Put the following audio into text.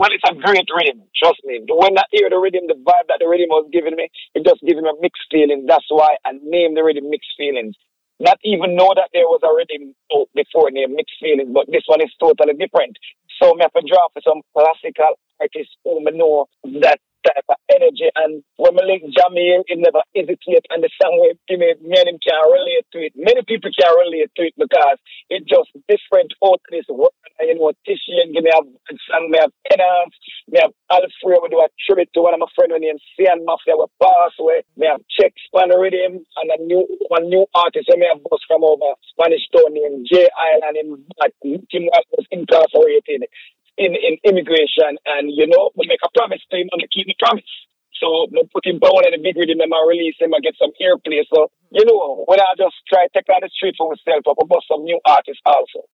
Well, it's a great rhythm. Trust me. When I hear the rhythm, the vibe that the rhythm was giving me, it just giving me mixed feelings. That's why I named the rhythm Mixed Feelings. Not even know that there was a rhythm out before named Mixed Feelings, but this one is totally different. So me have to draw for some classical artists who me know that type of energy. And when I link Jamie, it never hesitate. And the song where me and him can relate to it. Many people can relate to it because it's just different out of this world. You know, Tishy and me have song, me have Penance, me have Alfred, we do a tribute to one of my friends named Cian Mafia, we pass away. Me have Check Span Rhythm and one new artist, and me have boss from over Spanish Town named J Island, him was incarcerated in immigration, and you know, we make a promise to him and we keep the promise. So we put him down in the big rhythm and release him and get some airplay. So, you know, when I just try to take on the street for myself, I put some new artists also.